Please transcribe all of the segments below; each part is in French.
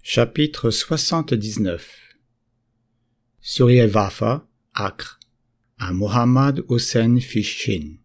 Chapitre 79 Surya Wafa, Acre, à Mohammad Hossein Fishkin.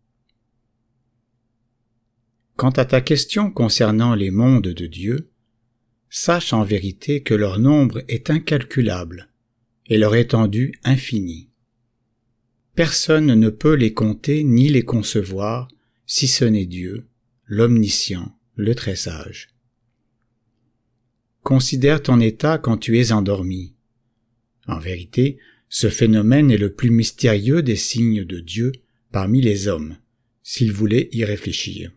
Quant à ta question concernant les mondes de Dieu, sache en vérité que leur nombre est incalculable et leur étendue infinie. Personne ne peut les compter ni les concevoir si ce n'est Dieu, l'omniscient, le très sage. Considère ton état quand tu es endormi. En vérité, ce phénomène est le plus mystérieux des signes de Dieu parmi les hommes, s'il voulait y réfléchir.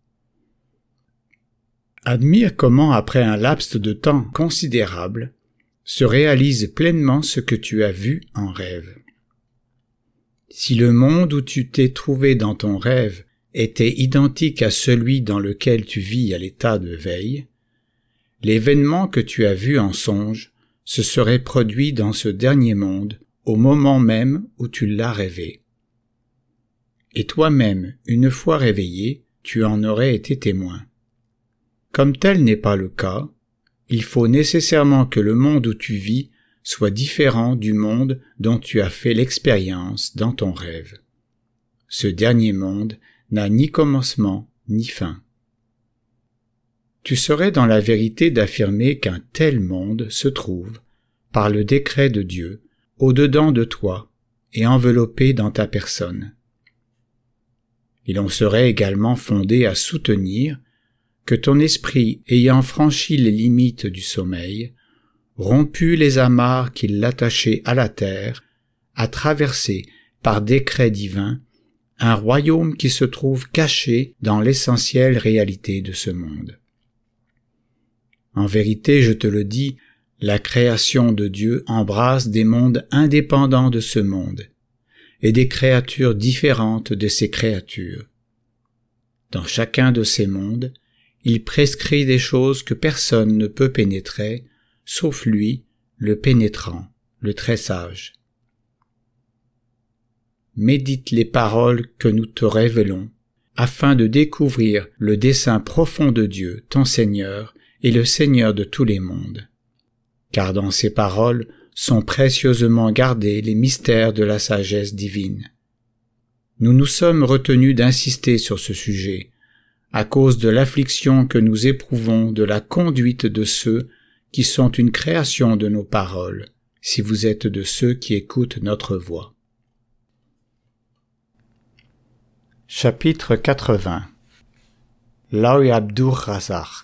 Admire comment, après un laps de temps considérable, se réalise pleinement ce que tu as vu en rêve. Si le monde où tu t'es trouvé dans ton rêve était identique à celui dans lequel tu vis à l'état de veille, l'événement que tu as vu en songe se serait produit dans ce dernier monde au moment même où tu l'as rêvé. Et toi-même, une fois réveillé, tu en aurais été témoin. Comme tel n'est pas le cas, il faut nécessairement que le monde où tu vis soit différent du monde dont tu as fait l'expérience dans ton rêve. Ce dernier monde n'a ni commencement ni fin. Tu serais dans la vérité d'affirmer qu'un tel monde se trouve, par le décret de Dieu, au-dedans de toi et enveloppé dans ta personne. Il en serait également fondé à soutenir que ton esprit ayant franchi les limites du sommeil, rompu les amarres qui l'attachaient à la terre, a traversé, par décret divin, un royaume qui se trouve caché dans l'essentielle réalité de ce monde. En vérité, je te le dis, la création de Dieu embrasse des mondes indépendants de ce monde, et des créatures différentes de ces créatures. Dans chacun de ces mondes, il prescrit des choses que personne ne peut pénétrer, sauf lui, le pénétrant, le très sage. Médite les paroles que nous te révélons, afin de découvrir le dessein profond de Dieu, ton Seigneur, et le Seigneur de tous les mondes. Car dans ces paroles sont précieusement gardés les mystères de la sagesse divine. Nous nous sommes retenus d'insister sur ce sujet, à cause de l'affliction que nous éprouvons de la conduite de ceux qui sont une création de nos paroles, si vous êtes de ceux qui écoutent notre voix. Chapitre 80 Lawi Abdur Razak.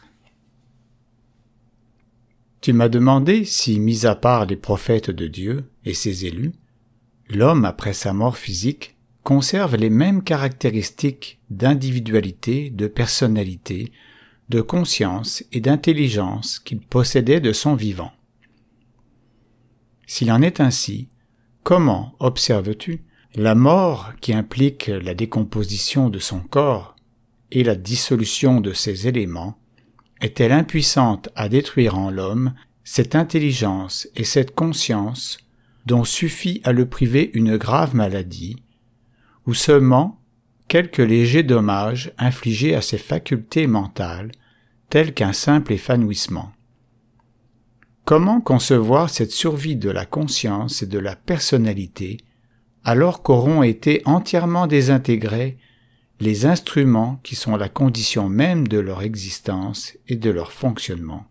Tu m'as demandé si, mis à part les prophètes de Dieu et ses élus, l'homme après sa mort physique conserve les mêmes caractéristiques d'individualité, de personnalité, de conscience et d'intelligence qu'il possédait de son vivant. S'il en est ainsi, comment observes-tu la mort qui implique la décomposition de son corps et la dissolution de ses éléments est-elle impuissante à détruire en l'homme cette intelligence et cette conscience dont suffit à le priver une grave maladie, ou seulement quelques légers dommages infligés à ses facultés mentales, tels qu'un simple évanouissement? Comment concevoir cette survie de la conscience et de la personnalité, alors qu'auront été entièrement désintégrés les instruments qui sont la condition même de leur existence et de leur fonctionnement?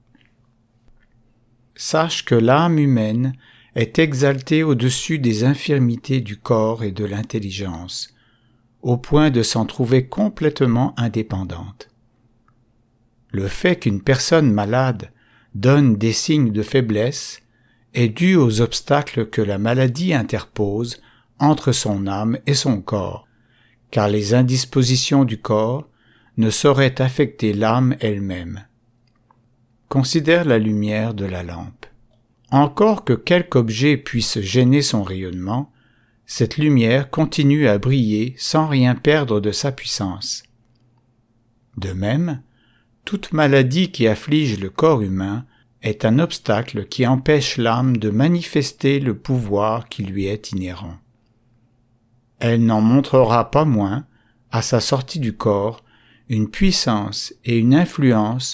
Sache que l'âme humaine est exaltée au-dessus des infirmités du corps et de l'intelligence, au point de s'en trouver complètement indépendante. Le fait qu'une personne malade donne des signes de faiblesse est dû aux obstacles que la maladie interpose entre son âme et son corps, car les indispositions du corps ne sauraient affecter l'âme elle-même. Considère la lumière de la lampe. Encore que quelque objet puisse gêner son rayonnement, cette lumière continue à briller sans rien perdre de sa puissance. De même, toute maladie qui afflige le corps humain est un obstacle qui empêche l'âme de manifester le pouvoir qui lui est inhérent. Elle n'en montrera pas moins, à sa sortie du corps, une puissance et une influence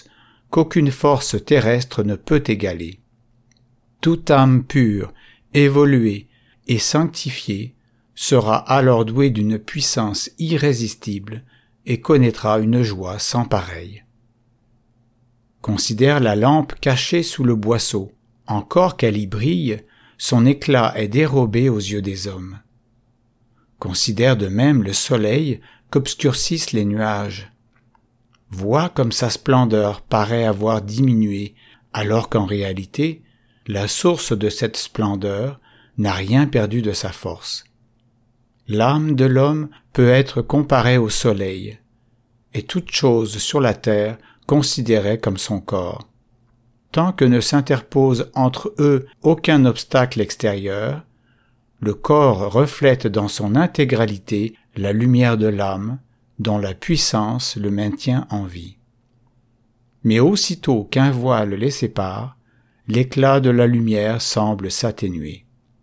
qu'aucune force terrestre ne peut égaler. Toute âme pure, évoluée et sanctifiée sera alors douée d'une puissance irrésistible et connaîtra une joie sans pareille. Considère la lampe cachée sous le boisseau. Encore qu'elle y brille, son éclat est dérobé aux yeux des hommes. Considère de même le soleil qu'obscurcissent les nuages. Vois comme sa splendeur paraît avoir diminué, alors qu'en réalité, la source de cette splendeur n'a rien perdu de sa force. L'âme de l'homme peut être comparée au soleil, et toute chose sur la terre considérée comme son corps. Tant que ne s'interpose entre eux aucun obstacle extérieur, le corps reflète dans son intégralité la lumière de l'âme, dont la puissance le maintient en vie. Mais aussitôt qu'un voile les sépare, l'éclat de la lumière semble s'atténuer.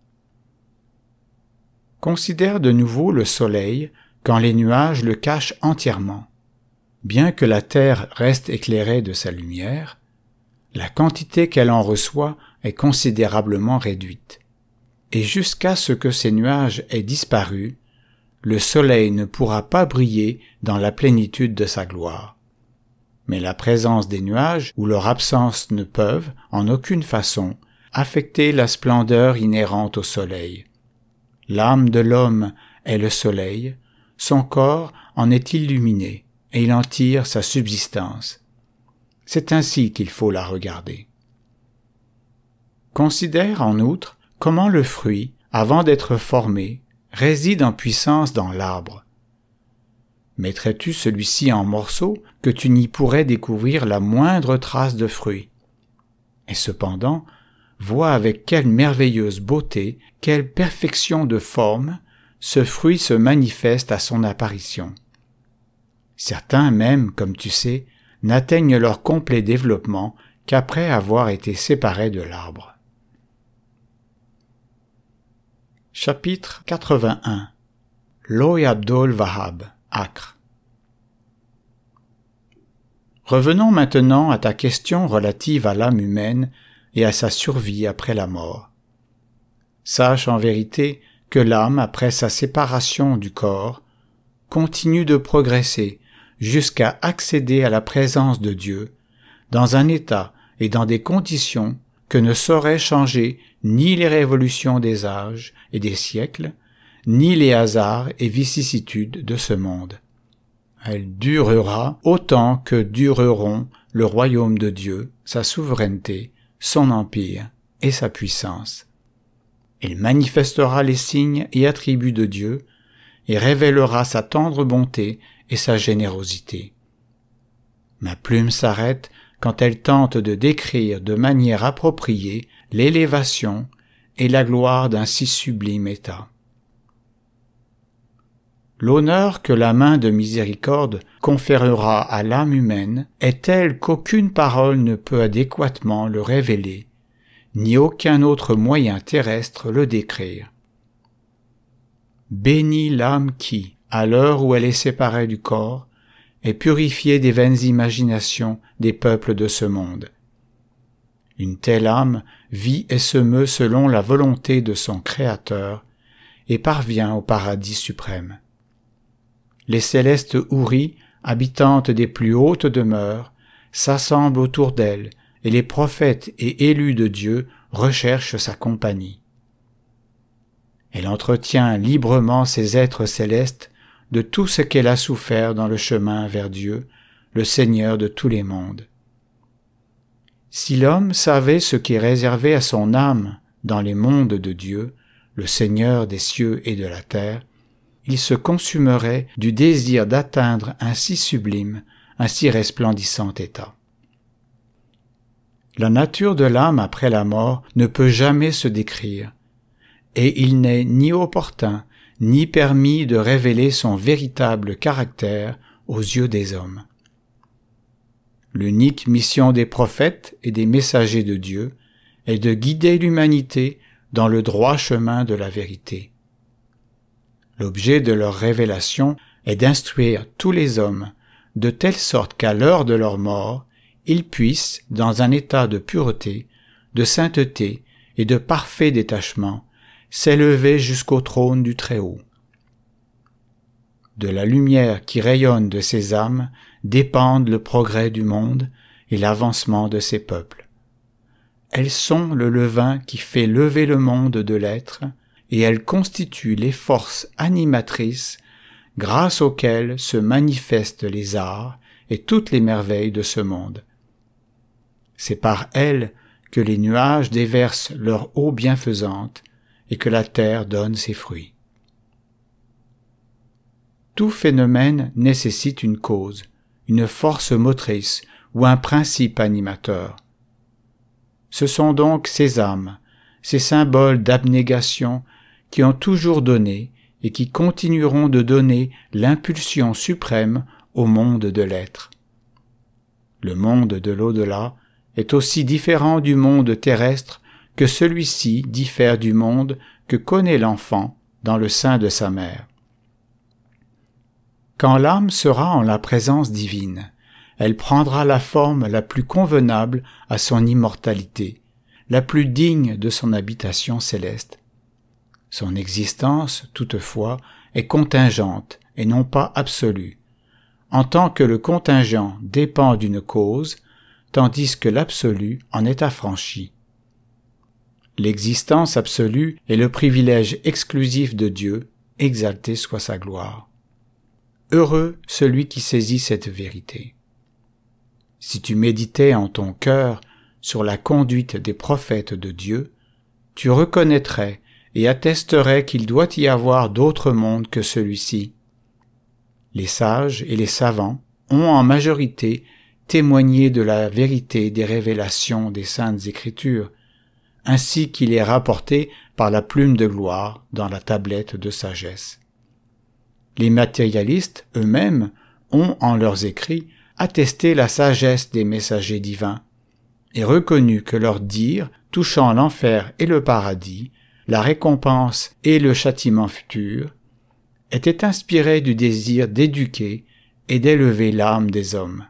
Considère de nouveau le soleil quand les nuages le cachent entièrement. Bien que la terre reste éclairée de sa lumière, la quantité qu'elle en reçoit est considérablement réduite. Et jusqu'à ce que ces nuages aient disparu, le soleil ne pourra pas briller dans la plénitude de sa gloire. Mais la présence des nuages ou leur absence ne peuvent, en aucune façon, affecter la splendeur inhérente au soleil. L'âme de l'homme est le soleil, son corps en est illuminé, et il en tire sa subsistance. C'est ainsi qu'il faut la regarder. Considère en outre comment le fruit, avant d'être formé, réside en puissance dans l'arbre. Mettrais-tu celui-ci en morceaux que tu n'y pourrais découvrir la moindre trace de fruit? Et cependant, vois avec quelle merveilleuse beauté, quelle perfection de forme, ce fruit se manifeste à son apparition. Certains même, comme tu sais, n'atteignent leur complet développement qu'après avoir été séparés de l'arbre. Chapitre 81 Loy Abdol Wahab, Acre. Revenons maintenant à ta question relative à l'âme humaine et à sa survie après la mort. Sache en vérité que l'âme, après sa séparation du corps, continue de progresser jusqu'à accéder à la présence de Dieu, dans un état et dans des conditions que ne sauraient changer ni les révolutions des âges et des siècles, ni les hasards et vicissitudes de ce monde. Elle durera autant que dureront le royaume de Dieu, sa souveraineté, son empire et sa puissance. Il manifestera les signes et attributs de Dieu et révélera sa tendre bonté et sa générosité. Ma plume s'arrête quand elle tente de décrire de manière appropriée l'élévation et la gloire d'un si sublime état. L'honneur que la main de miséricorde conférera à l'âme humaine est tel qu'aucune parole ne peut adéquatement le révéler, ni aucun autre moyen terrestre le décrire. Bénis l'âme qui, à l'heure où elle est séparée du corps, est purifiée des vaines imaginations des peuples de ce monde. Une telle âme vit et se meut selon la volonté de son Créateur et parvient au paradis suprême. Les célestes houris, habitantes des plus hautes demeures, s'assemblent autour d'elle, et les prophètes et élus de Dieu recherchent sa compagnie. Elle entretient librement ces êtres célestes de tout ce qu'elle a souffert dans le chemin vers Dieu, le Seigneur de tous les mondes. Si l'homme savait ce qui est réservé à son âme dans les mondes de Dieu, le Seigneur des cieux et de la terre, il se consumerait du désir d'atteindre un si sublime, un si resplendissant état. La nature de l'âme après la mort ne peut jamais se décrire, et il n'est ni opportun, ni permis de révéler son véritable caractère aux yeux des hommes. L'unique mission des prophètes et des messagers de Dieu est de guider l'humanité dans le droit chemin de la vérité. L'objet de leur révélation est d'instruire tous les hommes, de telle sorte qu'à l'heure de leur mort, il puisse, dans un état de pureté, de sainteté et de parfait détachement, s'élever jusqu'au trône du Très-Haut. De la lumière qui rayonne de ces âmes dépendent le progrès du monde et l'avancement de ses peuples. Elles sont le levain qui fait lever le monde de l'être, et elles constituent les forces animatrices grâce auxquelles se manifestent les arts et toutes les merveilles de ce monde. C'est par elles que les nuages déversent leur eau bienfaisante et que la terre donne ses fruits. Tout phénomène nécessite une cause, une force motrice ou un principe animateur. Ce sont donc ces âmes, ces symboles d'abnégation qui ont toujours donné et qui continueront de donner l'impulsion suprême au monde de l'être. Le monde de l'au-delà est aussi différent du monde terrestre que celui-ci diffère du monde que connaît l'enfant dans le sein de sa mère. Quand l'âme sera en la présence divine, elle prendra la forme la plus convenable à son immortalité, la plus digne de son habitation céleste. Son existence, toutefois, est contingente et non pas absolue, en tant que le contingent dépend d'une cause, tandis que l'absolu en est affranchi. L'existence absolue est le privilège exclusif de Dieu, exalté soit sa gloire. Heureux celui qui saisit cette vérité. Si tu méditais en ton cœur sur la conduite des prophètes de Dieu, tu reconnaîtrais et attesterais qu'il doit y avoir d'autres mondes que celui-ci. Les sages et les savants ont en majorité témoigné de la vérité des révélations des Saintes Écritures, ainsi qu'il est rapporté par la plume de gloire dans la tablette de sagesse. Les matérialistes eux-mêmes ont, en leurs écrits, attesté la sagesse des messagers divins et reconnu que leurs dires touchant l'enfer et le paradis, la récompense et le châtiment futur, étaient inspirés du désir d'éduquer et d'élever l'âme des hommes.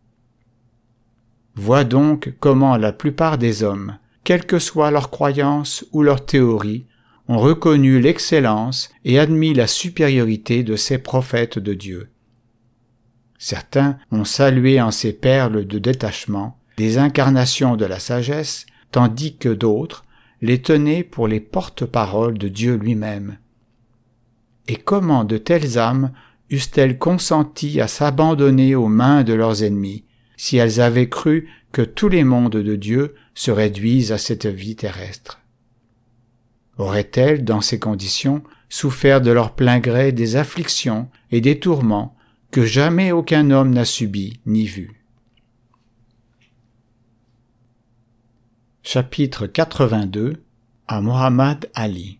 Vois donc comment la plupart des hommes, quelle que soit leur croyance ou leur théorie, ont reconnu l'excellence et admis la supériorité de ces prophètes de Dieu. Certains ont salué en ces perles de détachement des incarnations de la sagesse, tandis que d'autres les tenaient pour les porte-paroles de Dieu lui-même. Et comment de telles âmes eussent-elles consenti à s'abandonner aux mains de leurs ennemis, si elles avaient cru que tous les mondes de Dieu se réduisent à cette vie terrestre? Auraient-elles, dans ces conditions, souffert de leur plein gré des afflictions et des tourments que jamais aucun homme n'a subis ni vus? Chapitre 82 à Muhammad Ali.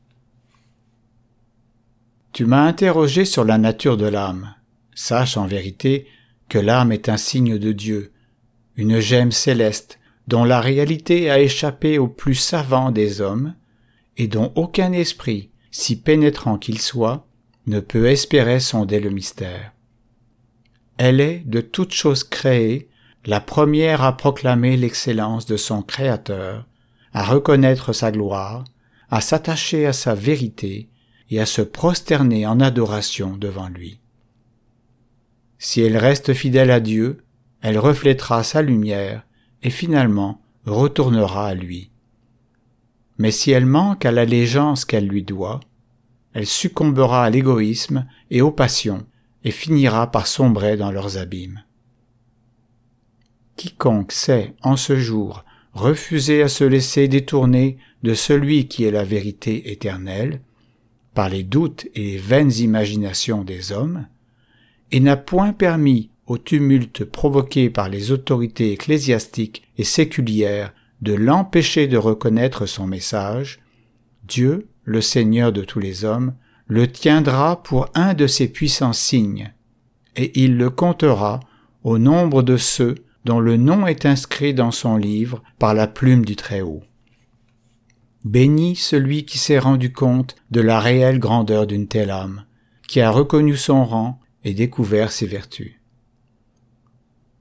Tu m'as interrogé sur la nature de l'âme. Sache en vérité que l'âme est un signe de Dieu, une gemme céleste dont la réalité a échappé aux plus savants des hommes et dont aucun esprit, si pénétrant qu'il soit, ne peut espérer sonder le mystère. Elle est, de toutes choses créées, la première à proclamer l'excellence de son Créateur, à reconnaître sa gloire, à s'attacher à sa vérité et à se prosterner en adoration devant lui. Si elle reste fidèle à Dieu, elle reflètera sa lumière et finalement retournera à lui. Mais si elle manque à l'allégeance qu'elle lui doit, elle succombera à l'égoïsme et aux passions et finira par sombrer dans leurs abîmes. Quiconque sait, en ce jour, refuser à se laisser détourner de celui qui est la vérité éternelle, par les doutes et les vaines imaginations des hommes, et n'a point permis au tumulte provoqué par les autorités ecclésiastiques et séculières de l'empêcher de reconnaître son message, Dieu, le Seigneur de tous les hommes, le tiendra pour un de ses puissants signes, et il le comptera au nombre de ceux dont le nom est inscrit dans son livre par la plume du Très-Haut. Béni celui qui s'est rendu compte de la réelle grandeur d'une telle âme, qui a reconnu son rang et découvert ses vertus.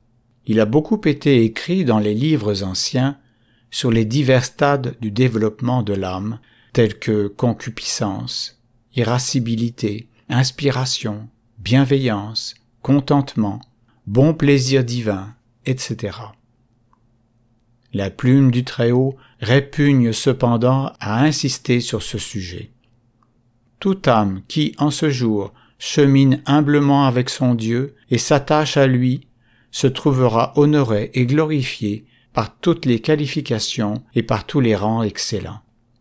il a beaucoup été écrit dans les livres anciens sur les divers stades du développement de l'âme, tels que concupiscence, irascibilité, inspiration, bienveillance, contentement, bon plaisir divin, etc. La plume du Très-Haut répugne cependant à insister sur ce sujet. Toute âme qui, en ce jour, chemine humblement avec son Dieu et s'attache à lui, se trouvera honorée et glorifiée par toutes les qualifications et par tous les rangs excellents.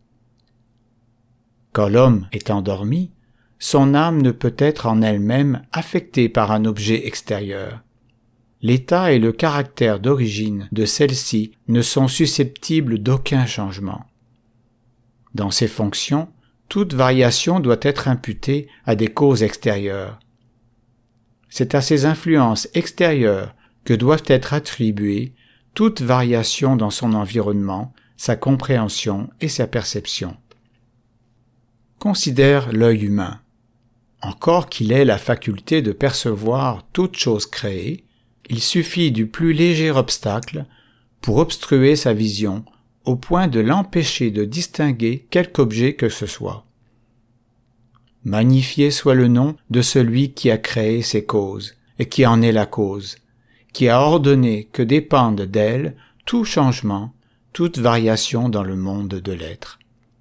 Quand l'homme est endormi, son âme ne peut être en elle-même affectée par un objet extérieur. L'état et le caractère d'origine de celle-ci ne sont susceptibles d'aucun changement. Dans ses fonctions, toute variation doit être imputée à des causes extérieures. C'est à ces influences extérieures que doivent être attribuées toute variation dans son environnement, sa compréhension et sa perception. Considère l'œil humain. Encore qu'il ait la faculté de percevoir toute chose créée, il suffit du plus léger obstacle pour obstruer sa vision au point de l'empêcher de distinguer quelque objet que ce soit. Magnifié soit le nom de celui qui a créé ces causes et qui en est la cause, qui a ordonné que dépende d'elle tout changement, toute variation dans le monde de l'être.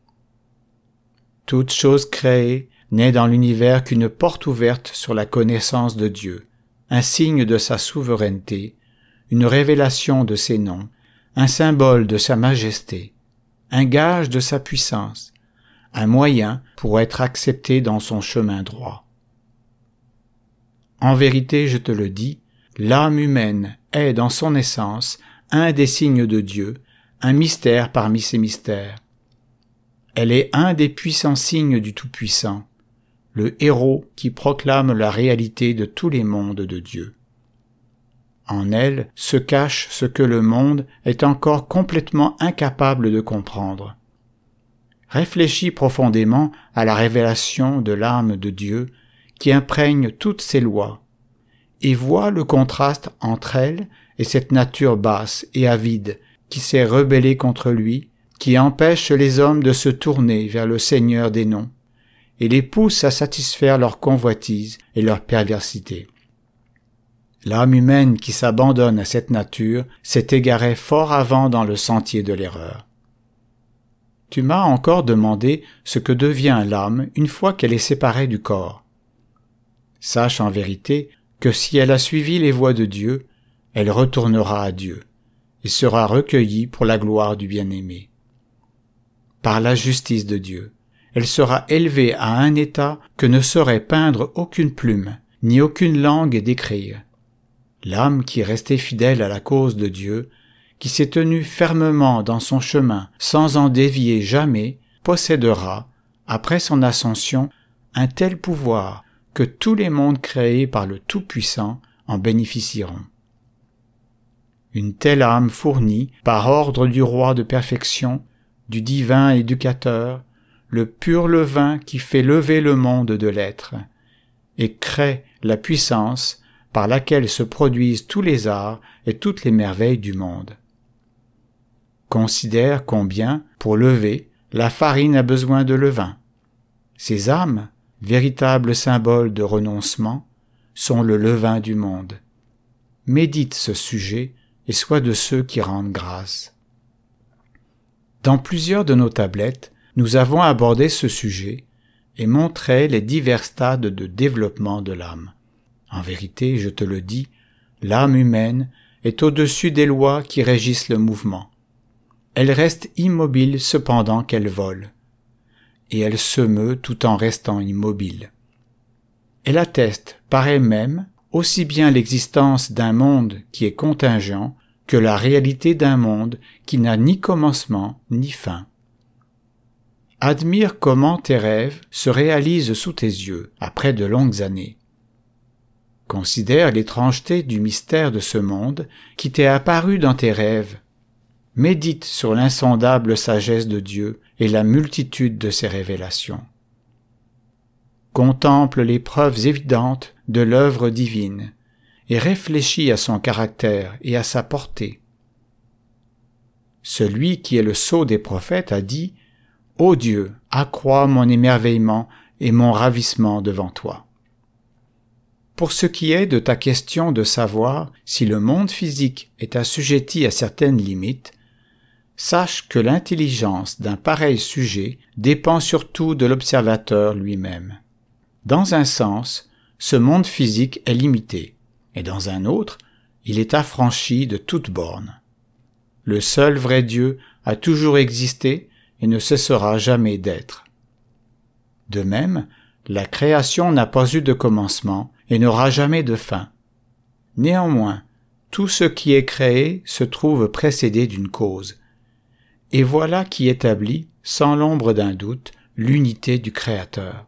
Toute chose créée n'est dans l'univers qu'une porte ouverte sur la connaissance de Dieu, un signe de sa souveraineté, une révélation de ses noms, un symbole de sa majesté, un gage de sa puissance, un moyen pour être accepté dans son chemin droit. En vérité, je te le dis, l'âme humaine est dans son essence un des signes de Dieu, un mystère parmi ses mystères. Elle est un des puissants signes du Tout-Puissant, le héros qui proclame la réalité de tous les mondes de Dieu. En elle se cache ce que le monde est encore complètement incapable de comprendre. Réfléchis profondément à la révélation de l'âme de Dieu qui imprègne toutes ses lois, et vois le contraste entre elle et cette nature basse et avide qui s'est rebellée contre lui, qui empêche les hommes de se tourner vers le Seigneur des noms, et les pousse à satisfaire leur convoitise et leur perversité. L'âme humaine qui s'abandonne à cette nature s'est égarée fort avant dans le sentier de l'erreur. Tu m'as encore demandé ce que devient l'âme une fois qu'elle est séparée du corps. Sache en vérité que si elle a suivi les voies de Dieu, elle retournera à Dieu et sera recueillie pour la gloire du bien-aimé. Par la justice de Dieu, elle sera élevée à un état que ne saurait peindre aucune plume, ni aucune langue décrire. L'âme qui est restée fidèle à la cause de Dieu, qui s'est tenue fermement dans son chemin sans en dévier jamais, possédera, après son ascension, un tel pouvoir que tous les mondes créés par le Tout-Puissant en bénéficieront. Une telle âme fournit, par ordre du roi de perfection, du divin éducateur, le pur levain qui fait lever le monde de l'être, et crée la puissance par laquelle se produisent tous les arts et toutes les merveilles du monde. Considère combien, pour lever, la farine a besoin de levain. Ces âmes, véritables symboles de renoncement, sont le levain du monde. Médite ce sujet et sois de ceux qui rendent grâce. Dans plusieurs de nos tablettes, nous avons abordé ce sujet et montré les divers stades de développement de l'âme. En vérité, je te le dis, l'âme humaine est au-dessus des lois qui régissent le mouvement. Elle reste immobile cependant qu'elle vole, et elle se meut tout en restant immobile. Elle atteste par elle-même aussi bien l'existence d'un monde qui est contingent que la réalité d'un monde qui n'a ni commencement ni fin. Admire comment tes rêves se réalisent sous tes yeux après de longues années. Considère l'étrangeté du mystère de ce monde qui t'est apparu dans tes rêves. Médite sur l'insondable sagesse de Dieu et la multitude de ses révélations. Contemple les preuves évidentes de l'œuvre divine et réfléchis à son caractère et à sa portée. Celui qui est le sceau des prophètes a dit « Ô Dieu, accrois mon émerveillement et mon ravissement devant toi. » Pour ce qui est de ta question de savoir si le monde physique est assujetti à certaines limites, sache que l'intelligence d'un pareil sujet dépend surtout de l'observateur lui-même. Dans un sens, ce monde physique est limité, et dans un autre, il est affranchi de toute borne. Le seul vrai Dieu a toujours existé et ne cessera jamais d'être. De même, la création n'a pas eu de commencement et n'aura jamais de fin. Néanmoins, tout ce qui est créé se trouve précédé d'une cause. Et voilà qui établit, sans l'ombre d'un doute, l'unité du Créateur.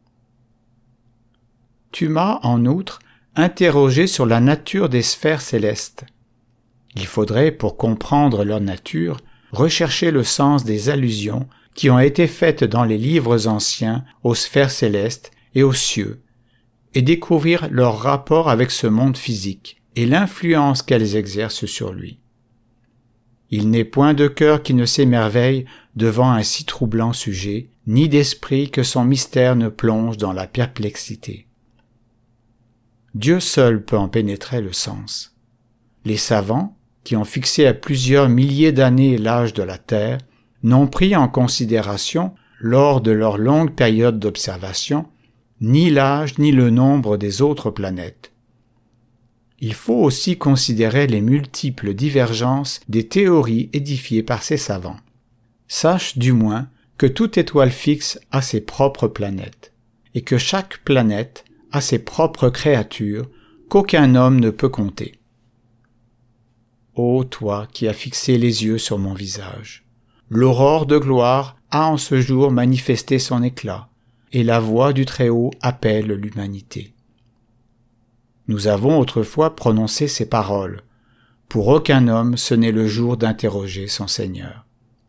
Tu m'as, en outre, interrogé sur la nature des sphères célestes. Il faudrait, pour comprendre leur nature, rechercher le sens des allusions qui ont été faites dans les livres anciens aux sphères célestes et aux cieux, et découvrir leur rapport avec ce monde physique et l'influence qu'elles exercent sur lui. Il n'est point de cœur qui ne s'émerveille devant un si troublant sujet, ni d'esprit que son mystère ne plonge dans la perplexité. Dieu seul peut en pénétrer le sens. Les savants, qui ont fixé à plusieurs milliers d'années l'âge de la Terre, n'ont pris en considération, lors de leur longue période d'observation, ni l'âge ni le nombre des autres planètes. Il faut aussi considérer les multiples divergences des théories édifiées par ces savants. Sache du moins que toute étoile fixe a ses propres planètes, et que chaque planète a ses propres créatures qu'aucun homme ne peut compter. Ô toi qui as fixé les yeux sur mon visage, l'aurore de gloire a en ce jour manifesté son éclat, et la voix du Très-Haut appelle l'humanité. Nous avons autrefois prononcé ces paroles. Pour aucun homme ce n'est le jour d'interroger son Seigneur.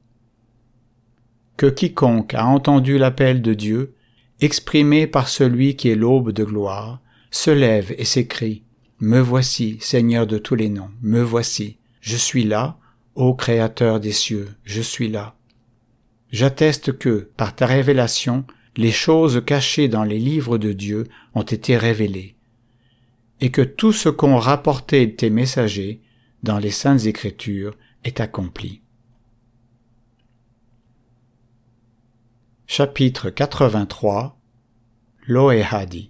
Que quiconque a entendu l'appel de Dieu, exprimé par celui qui est l'aube de gloire, se lève et s'écrie « Me voici, Seigneur de tous les noms, me voici, je suis là, ô Créateur des cieux, je suis là. J'atteste que, par ta révélation, les choses cachées dans les livres de Dieu ont été révélées, et que tout ce qu'ont rapporté tes messagers dans les Saintes Écritures est accompli. » Chapitre 83. Lohehadi.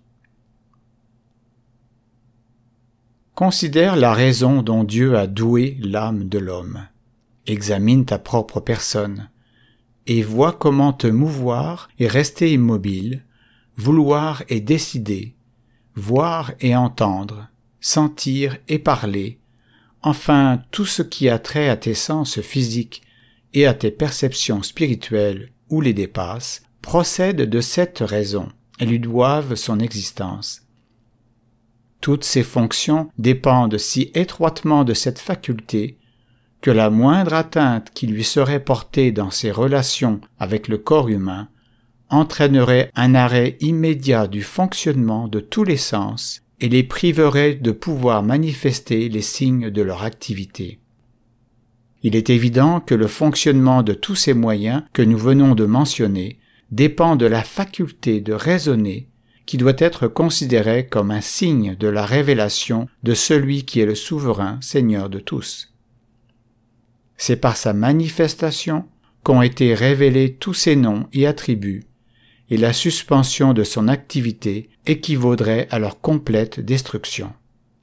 Considère la raison dont Dieu a doué l'âme de l'homme. Examine ta propre personne, et vois comment te mouvoir et rester immobile, vouloir et décider, voir et entendre, sentir et parler, enfin tout ce qui a trait à tes sens physiques et à tes perceptions spirituelles ou les dépasse, procède de cette raison et lui doivent son existence. Toutes ces fonctions dépendent si étroitement de cette faculté que la moindre atteinte qui lui serait portée dans ses relations avec le corps humain entraînerait un arrêt immédiat du fonctionnement de tous les sens et les priverait de pouvoir manifester les signes de leur activité. Il est évident que le fonctionnement de tous ces moyens que nous venons de mentionner dépend de la faculté de raisonner qui doit être considérée comme un signe de la révélation de celui qui est le souverain Seigneur de tous. C'est par sa manifestation qu'ont été révélés tous ses noms et attributs, et la suspension de son activité équivaudrait à leur complète destruction.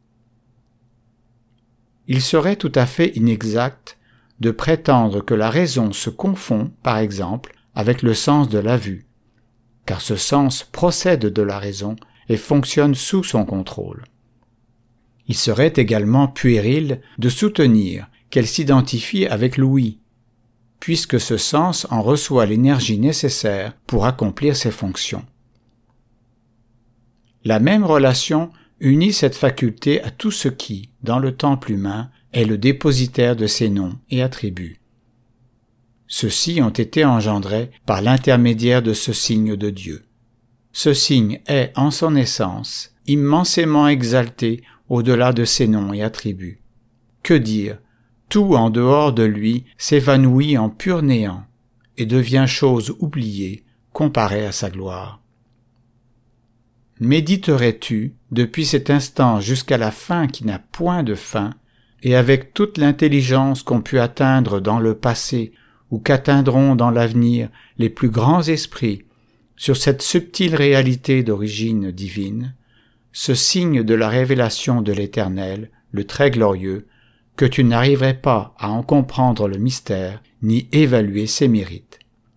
Il serait tout à fait inexact de prétendre que la raison se confond, par exemple, avec le sens de la vue, car ce sens procède de la raison et fonctionne sous son contrôle. Il serait également puéril de soutenir qu'elle s'identifie avec l'ouïe, puisque ce sens en reçoit l'énergie nécessaire pour accomplir ses fonctions. La même relation unit cette faculté à tout ce qui, dans le temple humain, est le dépositaire de ses noms et attributs. Ceux-ci ont été engendrés par l'intermédiaire de ce signe de Dieu. Ce signe est, en son essence, immensément exalté au-delà de ses noms et attributs. Que dire? Tout en dehors de lui s'évanouit en pur néant et devient chose oubliée comparée à sa gloire. Méditerais-tu, depuis cet instant jusqu'à la fin qui n'a point de fin, et avec toute l'intelligence qu'ont pu atteindre dans le passé ou qu'atteindront dans l'avenir les plus grands esprits, sur cette subtile réalité d'origine divine, ce signe de la révélation de l'Éternel, le très glorieux, que tu n'arriverais pas à en comprendre le mystère, ni évaluer ses mérites.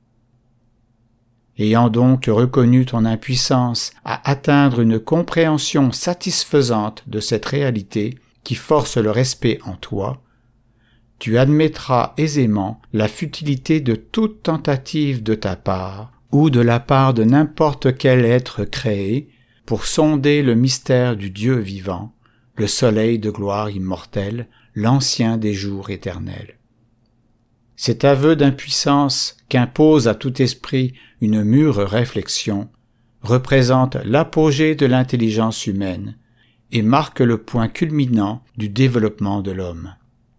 Ayant donc reconnu ton impuissance à atteindre une compréhension satisfaisante de cette réalité qui force le respect en toi, tu admettras aisément la futilité de toute tentative de ta part ou de la part de n'importe quel être créé pour sonder le mystère du Dieu vivant, le soleil de gloire immortelle, l'ancien des jours éternels. Cet aveu d'impuissance qu'impose à tout esprit une mûre réflexion représente l'apogée de l'intelligence humaine et marque le point culminant du développement de l'homme.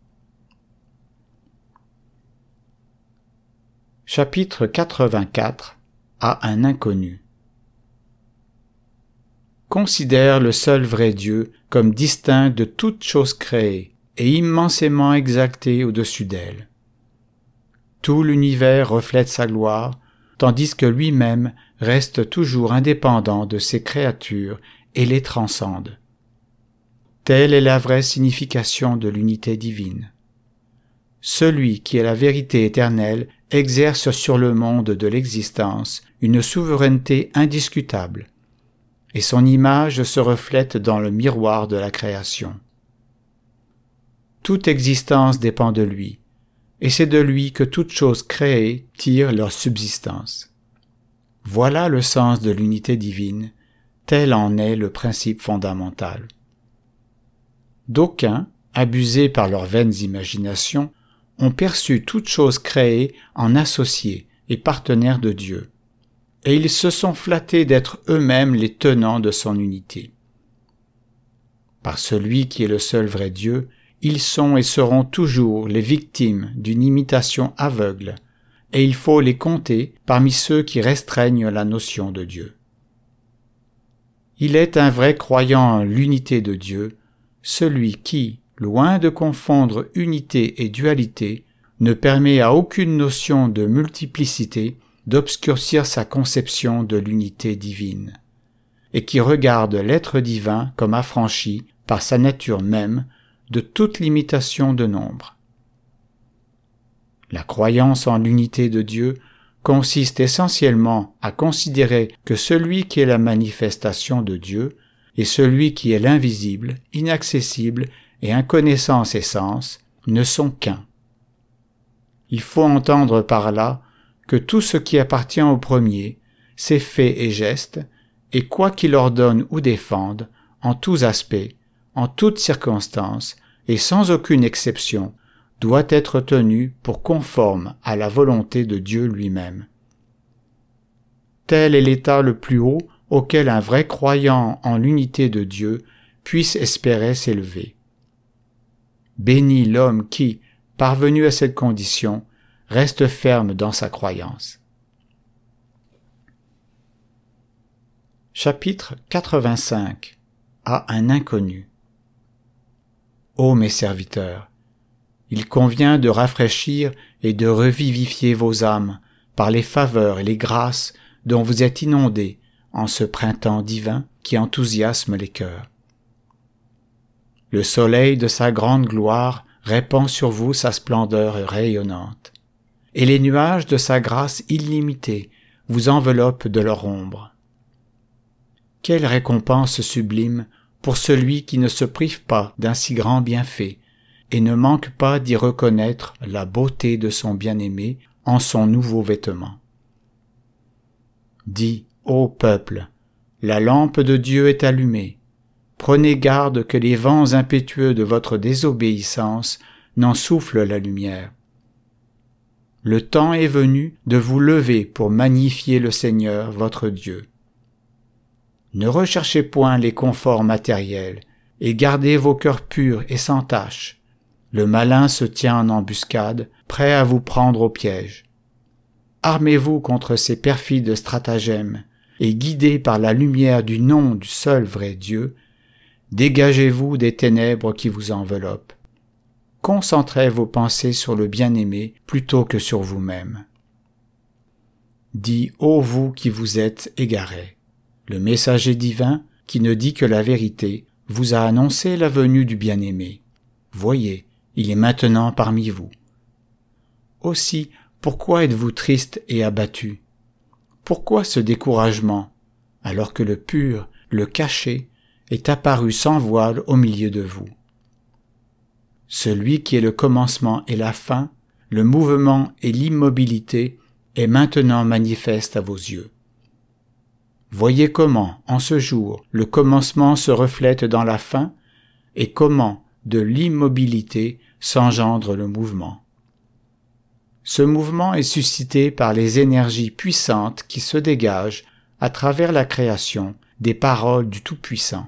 Chapitre 84 à un inconnu. Considère le seul vrai Dieu comme distinct de toute chose créée et immensément exalté au-dessus d'elle. Tout l'univers reflète sa gloire, tandis que lui-même reste toujours indépendant de ses créatures et les transcende. Telle est la vraie signification de l'unité divine. Celui qui est la vérité éternelle exerce sur le monde de l'existence une souveraineté indiscutable, et son image se reflète dans le miroir de la création. Toute existence dépend de lui, et c'est de lui que toutes choses créées tirent leur subsistance. Voilà le sens de l'unité divine, tel en est le principe fondamental. D'aucuns, abusés par leurs vaines imaginations, ont perçu toutes choses créées en associés et partenaires de Dieu, et ils se sont flattés d'être eux-mêmes les tenants de son unité. Par celui qui est le seul vrai Dieu, ils sont et seront toujours les victimes d'une imitation aveugle, et il faut les compter parmi ceux qui restreignent la notion de Dieu. Il est un vrai croyant en l'unité de Dieu, celui qui, loin de confondre unité et dualité, ne permet à aucune notion de multiplicité d'obscurcir sa conception de l'unité divine, et qui regarde l'être divin comme affranchi par sa nature même de toute limitation de nombre. La croyance en l'unité de Dieu consiste essentiellement à considérer que celui qui est la manifestation de Dieu et celui qui est l'invisible, inaccessible et inconnaissance essence ne sont qu'un. Il faut entendre par là que tout ce qui appartient au premier, ses faits et gestes, et quoi qu'il ordonne ou défende, en tous aspects, en toutes circonstances, et sans aucune exception, doit être tenu pour conforme à la volonté de Dieu lui-même. Tel est l'état le plus haut auquel un vrai croyant en l'unité de Dieu puisse espérer s'élever. Béni l'homme qui, parvenu à cette condition, reste ferme dans sa croyance. Chapitre 85 à un inconnu. Ô mes serviteurs, il convient de rafraîchir et de revivifier vos âmes par les faveurs et les grâces dont vous êtes inondés en ce printemps divin qui enthousiasme les cœurs. Le soleil de sa grande gloire répand sur vous sa splendeur rayonnante, et les nuages de sa grâce illimitée vous enveloppent de leur ombre. Quelle récompense sublime pour celui qui ne se prive pas d'un si grand bienfait et ne manque pas d'y reconnaître la beauté de son bien-aimé en son nouveau vêtement. Dis, ô peuple, la lampe de Dieu est allumée. Prenez garde que les vents impétueux de votre désobéissance n'en soufflent la lumière. Le temps est venu de vous lever pour magnifier le Seigneur votre Dieu. Ne recherchez point les conforts matériels, et gardez vos cœurs purs et sans tache. Le malin se tient en embuscade, prêt à vous prendre au piège. Armez-vous contre ces perfides stratagèmes, et guidés par la lumière du nom du seul vrai Dieu, dégagez-vous des ténèbres qui vous enveloppent. Concentrez vos pensées sur le bien-aimé plutôt que sur vous-même. Dis, ô vous qui vous êtes égarés, le messager divin, qui ne dit que la vérité, vous a annoncé la venue du bien-aimé. Voyez, il est maintenant parmi vous. Aussi, pourquoi êtes-vous triste et abattu? Pourquoi ce découragement, alors que le pur, le caché, est apparu sans voile au milieu de vous? Celui qui est le commencement et la fin, le mouvement et l'immobilité, est maintenant manifeste à vos yeux. Voyez comment, en ce jour, le commencement se reflète dans la fin, et comment, de l'immobilité, s'engendre le mouvement. Ce mouvement est suscité par les énergies puissantes qui se dégagent à travers la création des paroles du Tout-Puissant.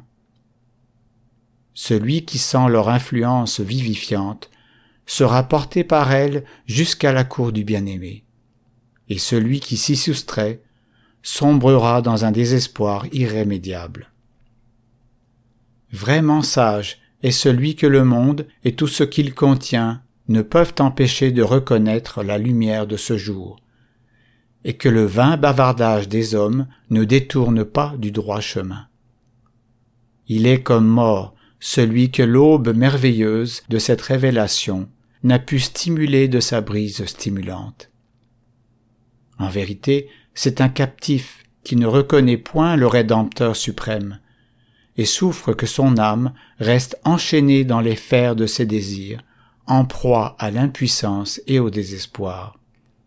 Celui qui sent leur influence vivifiante sera porté par elles jusqu'à la cour du bien-aimé, et celui qui s'y soustrait sombrera dans un désespoir irrémédiable. Vraiment sage est celui que le monde et tout ce qu'il contient ne peuvent empêcher de reconnaître la lumière de ce jour, et que le vain bavardage des hommes ne détourne pas du droit chemin. Il est comme mort celui que l'aube merveilleuse de cette révélation n'a pu stimuler de sa brise stimulante. En vérité, c'est un captif qui ne reconnaît point le Rédempteur suprême, et souffre que son âme reste enchaînée dans les fers de ses désirs, en proie à l'impuissance et au désespoir.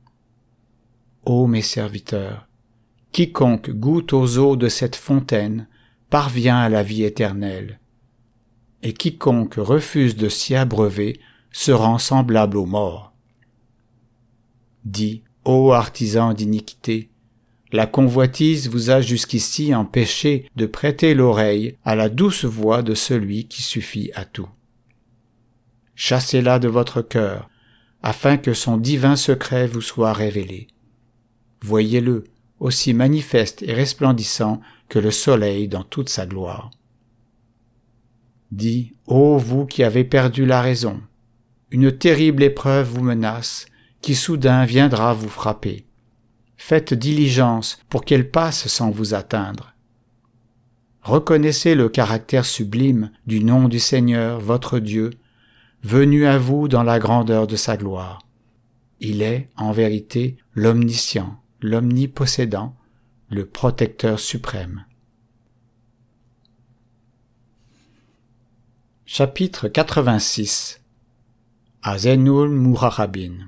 Ô mes serviteurs, quiconque goûte aux eaux de cette fontaine parvient à la vie éternelle, et quiconque refuse de s'y abreuver se rend semblable aux morts. Dis, ô artisans d'iniquité, la convoitise vous a jusqu'ici empêché de prêter l'oreille à la douce voix de celui qui suffit à tout. Chassez-la de votre cœur, afin que son divin secret vous soit révélé. Voyez-le, aussi manifeste et resplendissant que le soleil dans toute sa gloire. Dis, ô vous qui avez perdu la raison, une terrible épreuve vous menace, qui soudain viendra vous frapper. Faites diligence pour qu'elle passe sans vous atteindre. Reconnaissez le caractère sublime du nom du Seigneur, votre Dieu, venu à vous dans la grandeur de sa gloire. Il est, en vérité, l'omniscient, l'omnipossédant, le protecteur suprême. Chapitre 86. Azenul Murarabin.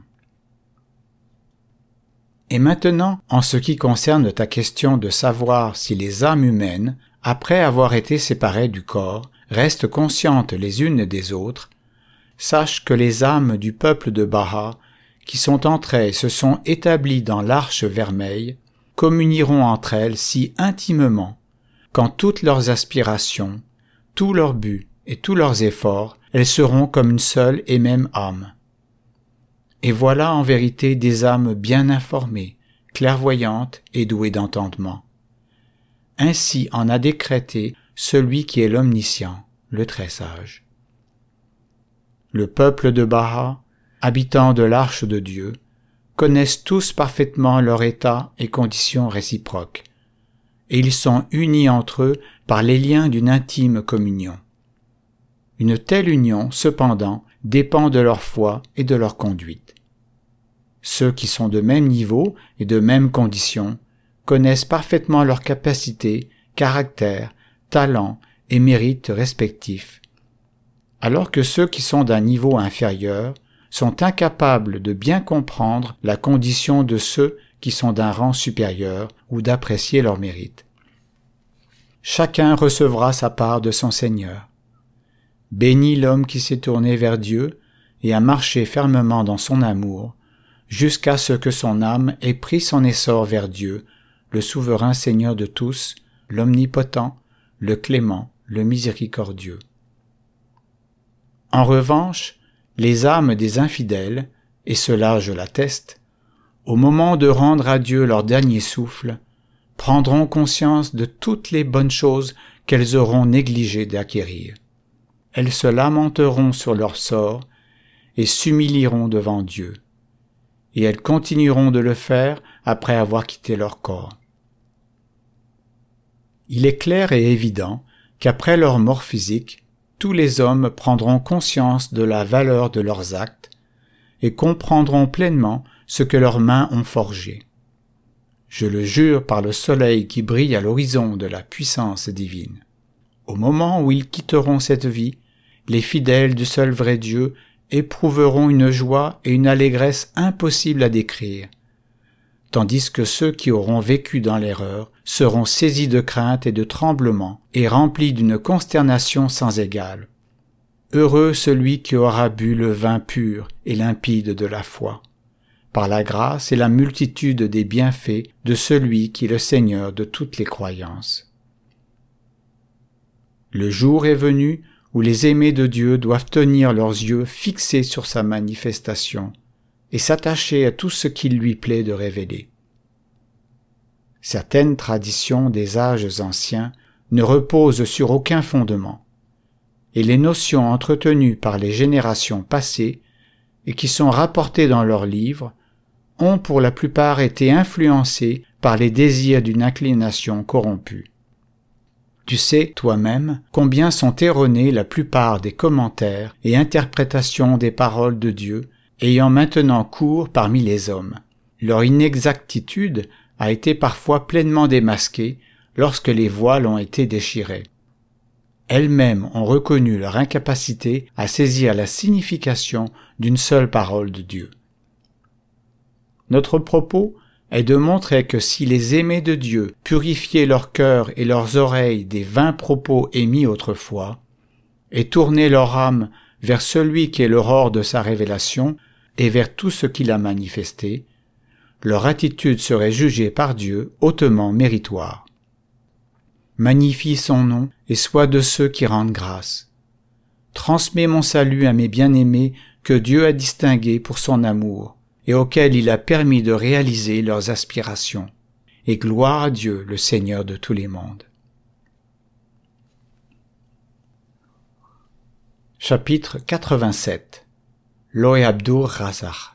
Et maintenant, en ce qui concerne ta question de savoir si les âmes humaines, après avoir été séparées du corps, restent conscientes les unes des autres, sache que les âmes du peuple de Baha, qui sont entrées et se sont établies dans l'arche vermeille, communieront entre elles si intimement, qu'en toutes leurs aspirations, tous leurs buts et tous leurs efforts, elles seront comme une seule et même âme. Et voilà en vérité des âmes bien informées, clairvoyantes et douées d'entendement. Ainsi en a décrété celui qui est l'omniscient, le très sage. Le peuple de Baha, habitants de l'arche de Dieu, connaissent tous parfaitement leur état et conditions réciproques, et ils sont unis entre eux par les liens d'une intime communion. Une telle union, cependant, dépend de leur foi et de leur conduite. Ceux qui sont de même niveau et de même conditions connaissent parfaitement leurs capacités, caractères, talents et mérites respectifs, alors que ceux qui sont d'un niveau inférieur sont incapables de bien comprendre la condition de ceux qui sont d'un rang supérieur ou d'apprécier leurs mérites. Chacun recevra sa part de son Seigneur. Béni l'homme qui s'est tourné vers Dieu et a marché fermement dans son amour, jusqu'à ce que son âme ait pris son essor vers Dieu, le souverain Seigneur de tous, l'omnipotent, le clément, le miséricordieux. En revanche, les âmes des infidèles, et cela je l'atteste, au moment de rendre à Dieu leur dernier souffle, prendront conscience de toutes les bonnes choses qu'elles auront négligé d'acquérir. Elles se lamenteront sur leur sort et s'humilieront devant Dieu, et elles continueront de le faire après avoir quitté leur corps. Il est clair et évident qu'après leur mort physique, tous les hommes prendront conscience de la valeur de leurs actes et comprendront pleinement ce que leurs mains ont forgé. Je le jure par le soleil qui brille à l'horizon de la puissance divine. Au moment où ils quitteront cette vie, les fidèles du seul vrai Dieu éprouveront une joie et une allégresse impossibles à décrire, tandis que ceux qui auront vécu dans l'erreur seront saisis de crainte et de tremblement et remplis d'une consternation sans égale. Heureux celui qui aura bu le vin pur et limpide de la foi, par la grâce et la multitude des bienfaits de celui qui est le Seigneur de toutes les croyances. Le jour est venu où les aimés de Dieu doivent tenir leurs yeux fixés sur sa manifestation et s'attacher à tout ce qu'il lui plaît de révéler. Certaines traditions des âges anciens ne reposent sur aucun fondement, et les notions entretenues par les générations passées et qui sont rapportées dans leurs livres ont pour la plupart été influencées par les désirs d'une inclination corrompue. Tu sais toi-même combien sont erronés la plupart des commentaires et interprétations des paroles de Dieu ayant maintenant cours parmi les hommes. Leur inexactitude a été parfois pleinement démasquée lorsque les voiles ont été déchirés. Elles-mêmes ont reconnu leur incapacité à saisir la signification d'une seule parole de Dieu. Notre propos est de montrer que si les aimés de Dieu purifiaient leur cœur et leurs oreilles des vains propos émis autrefois, et tournaient leur âme vers celui qui est l'aurore de sa révélation et vers tout ce qu'il a manifesté, leur attitude serait jugée par Dieu hautement méritoire. Magnifie son nom et sois de ceux qui rendent grâce. Transmets mon salut à mes bien-aimés que Dieu a distingués pour son amour et auxquels il a permis de réaliser leurs aspirations. Et gloire à Dieu, le Seigneur de tous les mondes. Chapitre 87. Loé Abdur Razak.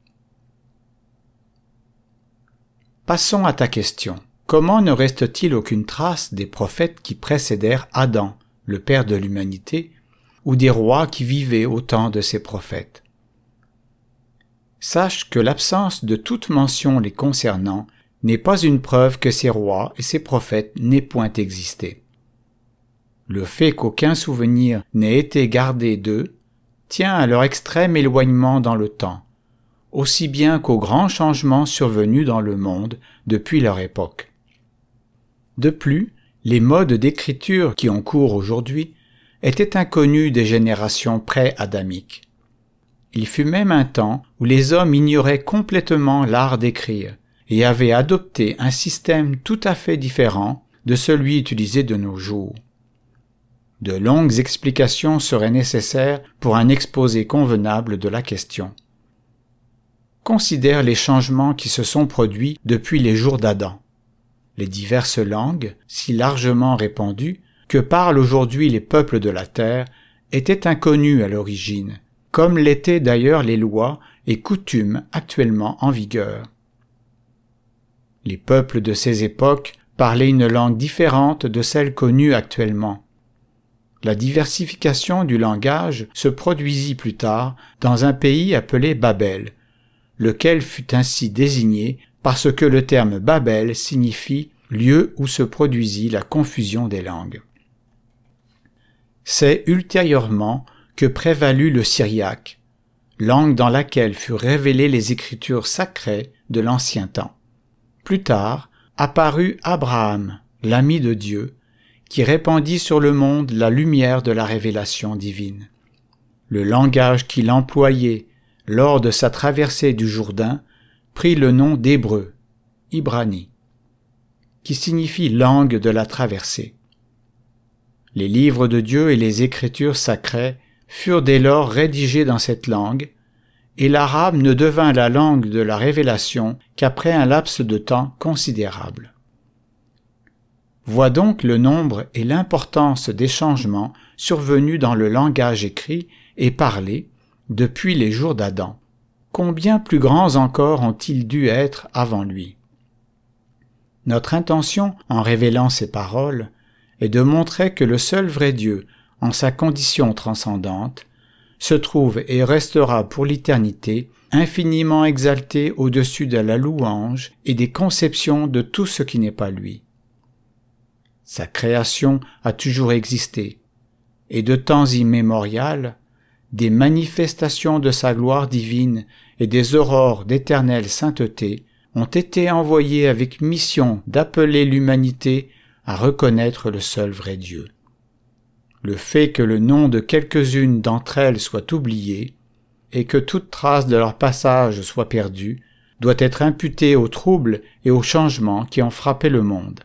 Passons à ta question. Comment ne reste-t-il aucune trace des prophètes qui précédèrent Adam, le père de l'humanité, ou des rois qui vivaient au temps de ces prophètes? Sache que l'absence de toute mention les concernant n'est pas une preuve que ces rois et ces prophètes n'aient point existé. Le fait qu'aucun souvenir n'ait été gardé d'eux tient à leur extrême éloignement dans le temps, aussi bien qu'aux grands changements survenus dans le monde depuis leur époque. De plus, les modes d'écriture qui ont cours aujourd'hui étaient inconnus des générations pré-adamiques. Il fut même un temps où les hommes ignoraient complètement l'art d'écrire et avaient adopté un système tout à fait différent de celui utilisé de nos jours. De longues explications seraient nécessaires pour un exposé convenable de la question. Considère les changements qui se sont produits depuis les jours d'Adam. Les diverses langues, si largement répandues, que parlent aujourd'hui les peuples de la terre, étaient inconnues à l'origine, comme l'étaient d'ailleurs les lois et coutumes actuellement en vigueur. Les peuples de ces époques parlaient une langue différente de celle connue actuellement. La diversification du langage se produisit plus tard dans un pays appelé Babel, lequel fut ainsi désigné parce que le terme Babel signifie « lieu où se produisit la confusion des langues ». C'est ultérieurement que prévalut le syriaque, langue dans laquelle furent révélées les écritures sacrées de l'ancien temps. Plus tard, apparut Abraham, l'ami de Dieu, qui répandit sur le monde la lumière de la révélation divine. Le langage qu'il employait lors de sa traversée du Jourdain prit le nom d'hébreu, Ibrani, qui signifie langue de la traversée. Les livres de Dieu et les écritures sacrées furent dès lors rédigés dans cette langue, et l'arabe ne devint la langue de la révélation qu'après un laps de temps considérable. Vois donc le nombre et l'importance des changements survenus dans le langage écrit et parlé depuis les jours d'Adam. Combien plus grands encore ont-ils dû être avant lui? Notre intention, en révélant ces paroles, est de montrer que le seul vrai Dieu, en sa condition transcendante, se trouve et restera pour l'éternité infiniment exalté au-dessus de la louange et des conceptions de tout ce qui n'est pas lui. Sa création a toujours existé, et de temps immémorial, des manifestations de sa gloire divine et des aurores d'éternelle sainteté ont été envoyées avec mission d'appeler l'humanité à reconnaître le seul vrai Dieu. Le fait que le nom de quelques-unes d'entre elles soit oublié et que toute trace de leur passage soit perdue doit être imputé aux troubles et aux changements qui ont frappé le monde.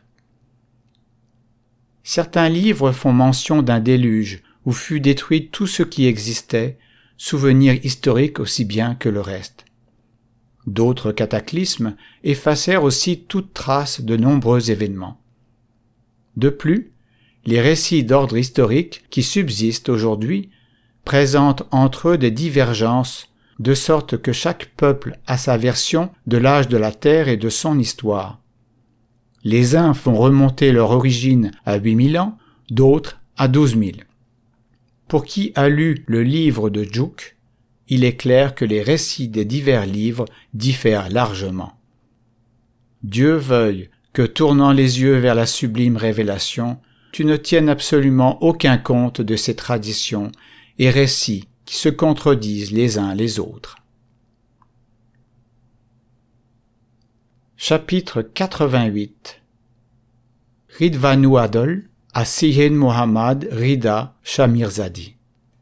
Certains livres font mention d'un déluge où fut détruit tout ce qui existait, souvenir historique aussi bien que le reste. D'autres cataclysmes effacèrent aussi toute trace de nombreux événements. De plus, les récits d'ordre historique qui subsistent aujourd'hui présentent entre eux des divergences, de sorte que chaque peuple a sa version de l'âge de la terre et de son histoire. Les uns font remonter leur origine à 8000 ans, d'autres à 12 000. Pour qui a lu le livre de Djouk, il est clair que les récits des divers livres diffèrent largement. Dieu veuille que, tournant les yeux vers la sublime révélation, tu ne tiennes absolument aucun compte de ces traditions et récits qui se contredisent les uns les autres. Chapitre 88. Ridvanu Adol à Sihen Mohammad Rida Shamirzadi.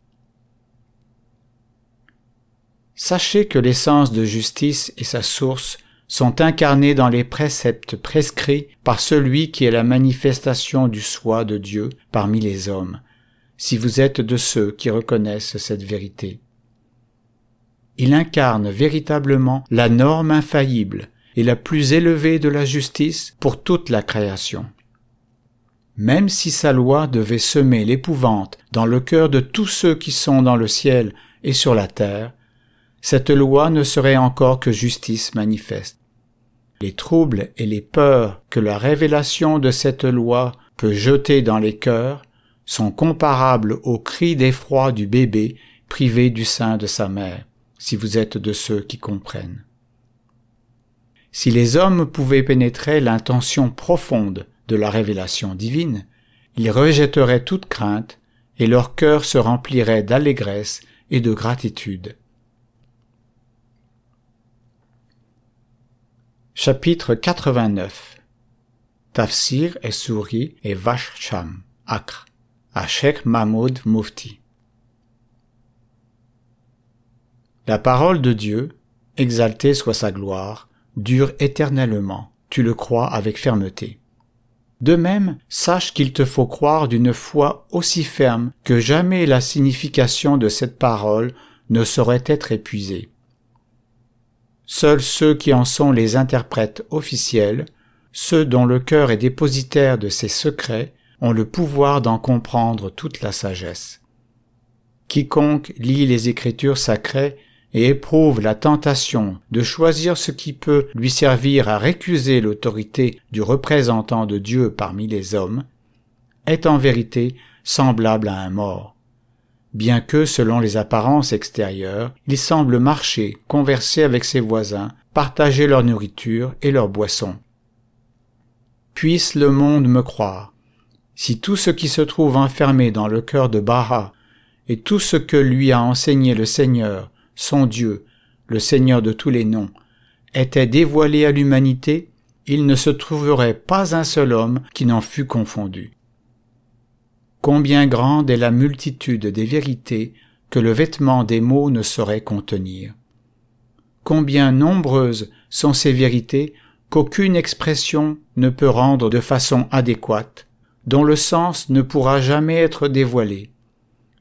Sachez que l'essence de justice et sa source sont incarnés dans les préceptes prescrits par celui qui est la manifestation du soi de Dieu parmi les hommes, si vous êtes de ceux qui reconnaissent cette vérité. Il incarne véritablement la norme infaillible et la plus élevée de la justice pour toute la création. Même si sa loi devait semer l'épouvante dans le cœur de tous ceux qui sont dans le ciel et sur la terre, cette loi ne serait encore que justice manifeste. Les troubles et les peurs que la révélation de cette loi peut jeter dans les cœurs sont comparables aux cris d'effroi du bébé privé du sein de sa mère, si vous êtes de ceux qui comprennent. Si les hommes pouvaient pénétrer l'intention profonde de la révélation divine, ils rejetteraient toute crainte et leur cœur se remplirait d'allégresse et de gratitude. Chapitre 89. Tafsir et Souri et Vashcham, Acre, à Cheikh Mahmoud Mufti. La parole de Dieu, exaltée soit sa gloire, dure éternellement, tu le crois avec fermeté. De même, sache qu'il te faut croire d'une foi aussi ferme que jamais la signification de cette parole ne saurait être épuisée. Seuls ceux qui en sont les interprètes officiels, ceux dont le cœur est dépositaire de ces secrets, ont le pouvoir d'en comprendre toute la sagesse. Quiconque lit les Écritures sacrées et éprouve la tentation de choisir ce qui peut lui servir à récuser l'autorité du représentant de Dieu parmi les hommes, est en vérité semblable à un mort. Bien que, selon les apparences extérieures, il semble marcher, converser avec ses voisins, partager leur nourriture et leur boisson. Puisse le monde me croire, si tout ce qui se trouve enfermé dans le cœur de Baha et tout ce que lui a enseigné le Seigneur, son Dieu, le Seigneur de tous les noms, était dévoilé à l'humanité, il ne se trouverait pas un seul homme qui n'en fût confondu. Combien grande est la multitude des vérités que le vêtement des mots ne saurait contenir. Combien nombreuses sont ces vérités qu'aucune expression ne peut rendre de façon adéquate, dont le sens ne pourra jamais être dévoilé,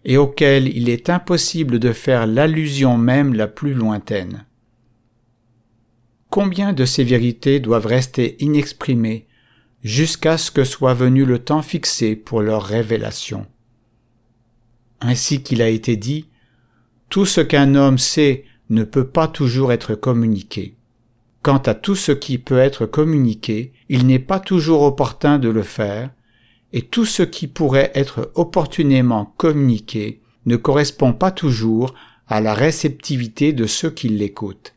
et auquel il est impossible de faire l'allusion même la plus lointaine. Combien de ces vérités doivent rester inexprimées jusqu'à ce que soit venu le temps fixé pour leur révélation. Ainsi qu'il a été dit, tout ce qu'un homme sait ne peut pas toujours être communiqué. Quant à tout ce qui peut être communiqué, il n'est pas toujours opportun de le faire, et tout ce qui pourrait être opportunément communiqué ne correspond pas toujours à la réceptivité de ceux qui l'écoutent.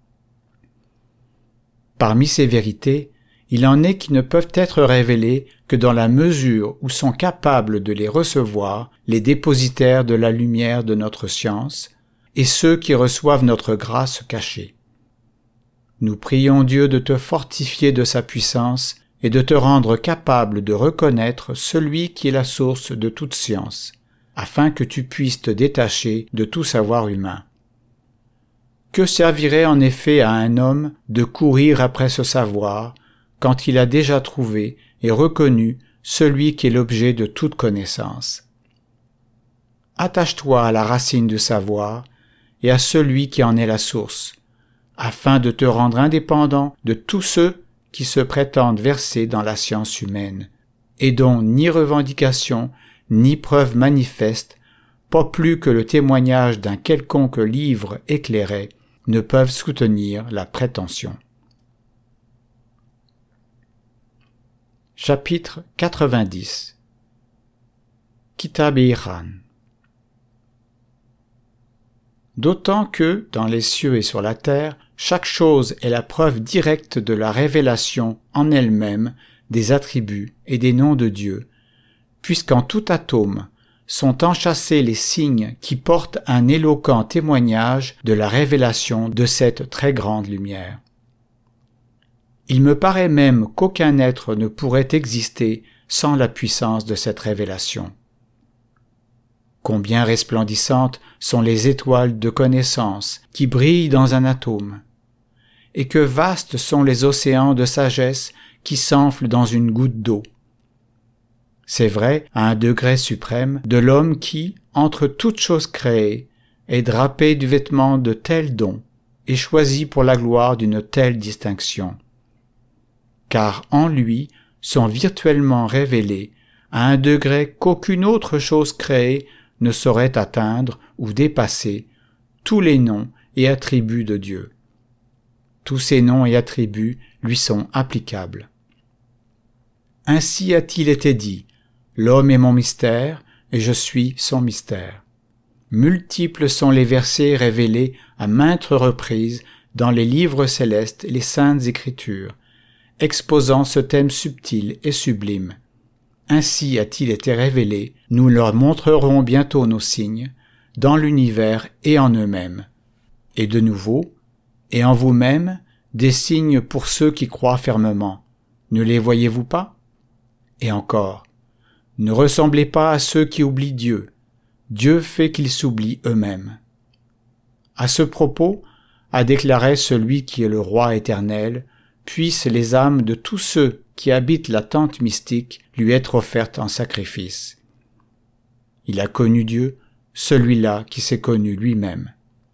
Parmi ces vérités, il en est qui ne peuvent être révélées que dans la mesure où sont capables de les recevoir les dépositaires de la lumière de notre science et ceux qui reçoivent notre grâce cachée. Nous prions Dieu de te fortifier de sa puissance et de te rendre capable de reconnaître celui qui est la source de toute science, afin que tu puisses te détacher de tout savoir humain. Que servirait en effet à un homme de courir après ce savoir quand il a déjà trouvé et reconnu celui qui est l'objet de toute connaissance? Attache-toi à la racine du savoir et à celui qui en est la source, afin de te rendre indépendant de tous ceux qui se prétendent versés dans la science humaine, et dont ni revendication, ni preuve manifeste, pas plus que le témoignage d'un quelconque livre éclairé, ne peuvent soutenir la prétention. Chapitre 90 Kitab-i-Iran. D'autant que, dans les cieux et sur la terre, chaque chose est la preuve directe de la révélation en elle-même des attributs et des noms de Dieu, puisqu'en tout atome sont enchâssés les signes qui portent un éloquent témoignage de la révélation de cette très grande lumière. Il me paraît même qu'aucun être ne pourrait exister sans la puissance de cette révélation. Combien resplendissantes sont les étoiles de connaissance qui brillent dans un atome, et que vastes sont les océans de sagesse qui s'enflent dans une goutte d'eau. C'est vrai, à un degré suprême, de l'homme qui, entre toutes choses créées, est drapé du vêtement de tels dons et choisi pour la gloire d'une telle distinction. Car en lui sont virtuellement révélés, à un degré qu'aucune autre chose créée ne saurait atteindre ou dépasser, tous les noms et attributs de Dieu. Tous ces noms et attributs lui sont applicables. Ainsi a-t-il été dit, « L'homme est mon mystère, et je suis son mystère. » Multiples sont les versets révélés à maintes reprises dans les livres célestes et les saintes écritures, exposant ce thème subtil et sublime. Ainsi a-t-il été révélé, nous leur montrerons bientôt nos signes, dans l'univers et en eux-mêmes. Et de nouveau, et en vous-même, des signes pour ceux qui croient fermement. Ne les voyez-vous pas? Et encore, ne ressemblez pas à ceux qui oublient Dieu. Dieu fait qu'ils s'oublient eux-mêmes. À ce propos, a déclaré celui qui est le roi éternel, puissent les âmes de tous ceux qui habitent la tente mystique lui être offertes en sacrifice. Il a connu Dieu, celui-là qui s'est connu lui-même.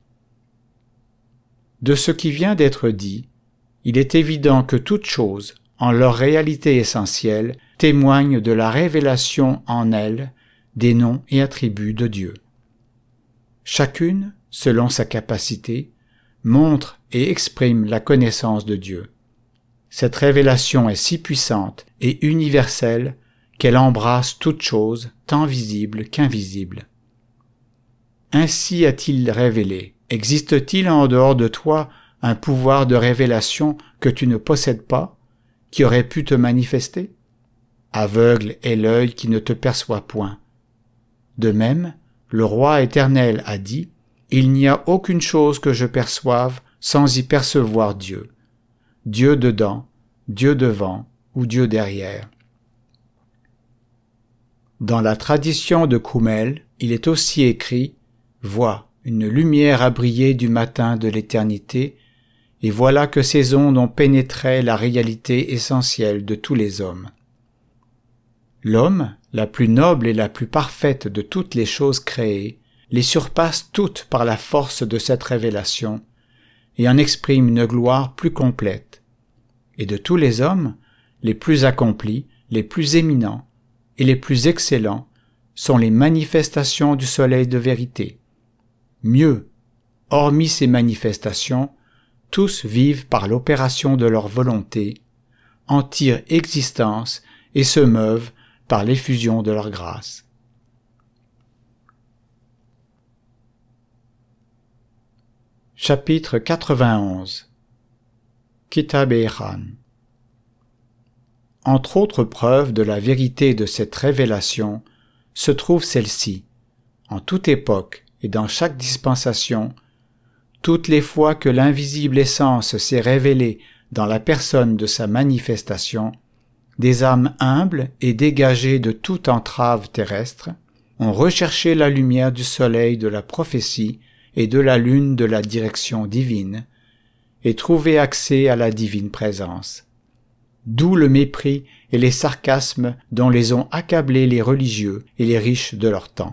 De ce qui vient d'être dit, il est évident que toutes choses, en leur réalité essentielle, témoignent de la révélation en elles des noms et attributs de Dieu. Chacune, selon sa capacité, montre et exprime la connaissance de Dieu. Cette révélation est si puissante et universelle qu'elle embrasse toutes choses, tant visibles qu'invisibles. Ainsi a-t-il révélé. Existe-t-il en dehors de toi un pouvoir de révélation que tu ne possèdes pas, qui aurait pu te manifester? Aveugle est l'œil qui ne te perçoit point. De même, le roi éternel a dit, « Il n'y a aucune chose que je perçoive sans y percevoir Dieu. Dieu dedans, Dieu devant ou Dieu derrière. » Dans la tradition de Koumel, il est aussi écrit « Vois, une lumière a brillé du matin de l'éternité, et voilà que ces ondes ont pénétré la réalité essentielle de tous les hommes. » L'homme, la plus noble et la plus parfaite de toutes les choses créées, les surpasse toutes par la force de cette révélation et en exprime une gloire plus complète. Et de tous les hommes, les plus accomplis, les plus éminents et les plus excellents sont les manifestations du soleil de vérité. Mieux, hormis ces manifestations, tous vivent par l'opération de leur volonté, en tirent existence et se meuvent par l'effusion de leur grâce. Chapitre 91 Kitab Eiran. Entre autres preuves de la vérité de cette révélation se trouve celle-ci. En toute époque et dans chaque dispensation, toutes les fois que l'invisible essence s'est révélée dans la personne de sa manifestation, des âmes humbles et dégagées de toute entrave terrestre ont recherché la lumière du soleil de la prophétie et de la lune de la direction divine, et trouvé accès à la divine présence. D'où le mépris et les sarcasmes dont les ont accablés les religieux et les riches de leur temps.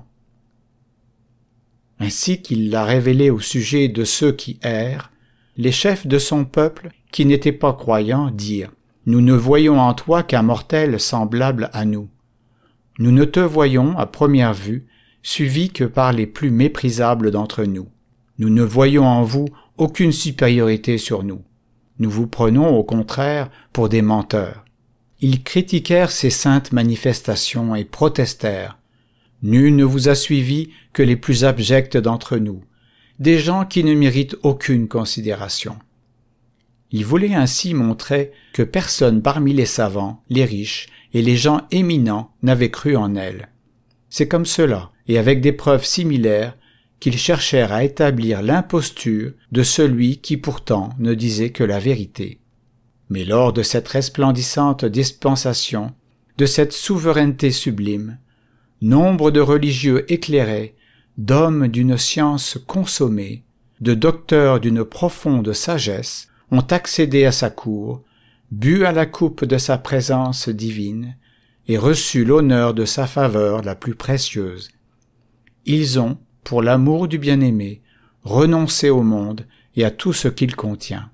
Ainsi qu'il l'a révélé au sujet de ceux qui errent, les chefs de son peuple, qui n'étaient pas croyants, dirent « Nous ne voyons en toi qu'un mortel semblable à nous. Nous ne te voyons, à première vue, suivi que par les plus méprisables d'entre nous. Nous ne voyons en vous aucune supériorité sur nous. Nous vous prenons, au contraire, pour des menteurs. » Ils critiquèrent ces saintes manifestations et protestèrent. « Nul ne vous a suivi que les plus abjects d'entre nous, des gens qui ne méritent aucune considération. » Ils voulaient ainsi montrer que personne parmi les savants, les riches et les gens éminents n'avait cru en elle. C'est comme cela, et avec des preuves similaires, qu'ils cherchèrent à établir l'imposture de celui qui pourtant ne disait que la vérité. Mais lors de cette resplendissante dispensation, de cette souveraineté sublime, nombre de religieux éclairés, d'hommes d'une science consommée, de docteurs d'une profonde sagesse, ont accédé à sa cour, bu à la coupe de sa présence divine, et reçu l'honneur de sa faveur la plus précieuse. Ils ont, pour l'amour du bien-aimé, renoncé au monde et à tout ce qu'il contient.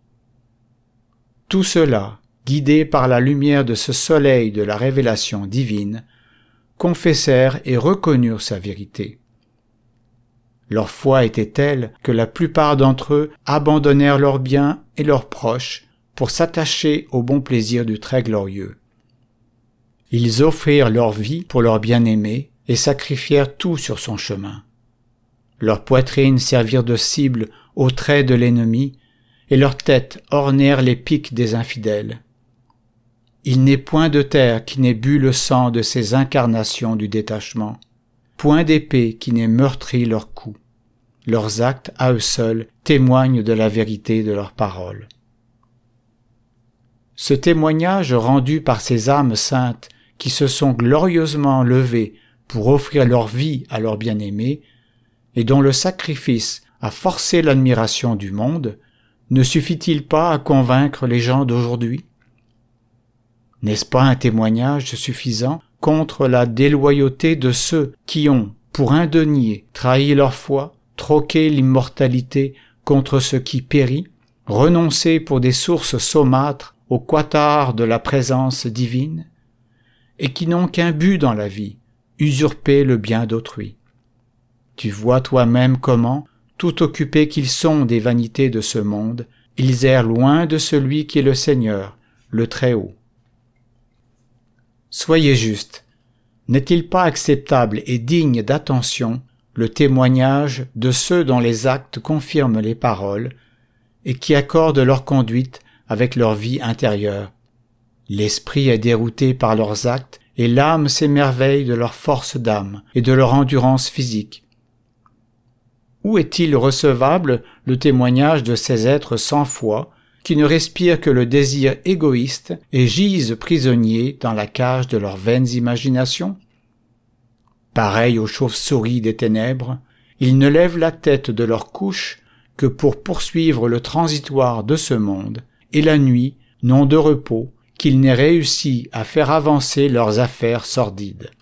Tout cela, guidés par la lumière de ce soleil de la révélation divine, confessèrent et reconnurent sa vérité. Leur foi était telle que la plupart d'entre eux abandonnèrent leurs biens et leurs proches pour s'attacher au bon plaisir du Très Glorieux. Ils offrirent leur vie pour leur bien-aimé et sacrifièrent tout sur son chemin. Leurs poitrines servirent de cible aux traits de l'ennemi, et leurs têtes ornèrent les piques des infidèles. Il n'est point de terre qui n'ait bu le sang de ces incarnations du détachement, point d'épée qui n'ait meurtri leur cou. Leurs actes, à eux seuls, témoignent de la vérité de leurs paroles. Ce témoignage rendu par ces âmes saintes qui se sont glorieusement levées pour offrir leur vie à leur bien-aimé, et dont le sacrifice a forcé l'admiration du monde, ne suffit-il pas à convaincre les gens d'aujourd'hui? N'est-ce pas un témoignage suffisant contre la déloyauté de ceux qui ont, pour un denier, trahi leur foi, troqué l'immortalité contre ce qui périt, renoncé pour des sources saumâtres au quatard de la présence divine, et qui n'ont qu'un but dans la vie, usurper le bien d'autrui? Tu vois toi-même comment, tout occupés qu'ils sont des vanités de ce monde, ils errent loin de celui qui est le Seigneur, le Très-Haut. Soyez justes. N'est-il pas acceptable et digne d'attention le témoignage de ceux dont les actes confirment les paroles et qui accordent leur conduite avec leur vie intérieure? L'esprit est dérouté par leurs actes et l'âme s'émerveille de leur force d'âme et de leur endurance physique. Où est-il recevable le témoignage de ces êtres sans foi, qui ne respirent que le désir égoïste et gisent prisonniers dans la cage de leurs vaines imaginations? Pareils aux chauves-souris des ténèbres, ils ne lèvent la tête de leur couche que pour poursuivre le transitoire de ce monde, et la nuit, nom de repos, qu'ils n'aient réussi à faire avancer leurs affaires sordides.